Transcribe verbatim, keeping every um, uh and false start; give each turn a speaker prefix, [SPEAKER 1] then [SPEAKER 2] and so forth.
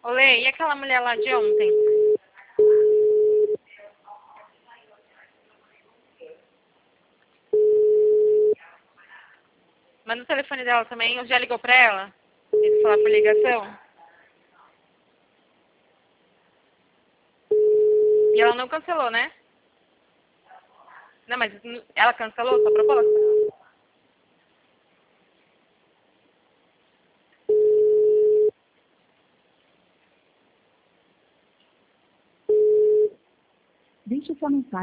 [SPEAKER 1] Olê, e aquela mulher lá de ontem? Manda o telefone dela também. Eu já ligou pra ela? Ele falar por ligação? E ela não cancelou, né? Não, mas ela cancelou sua proposta?
[SPEAKER 2] Deixe sua mensagem.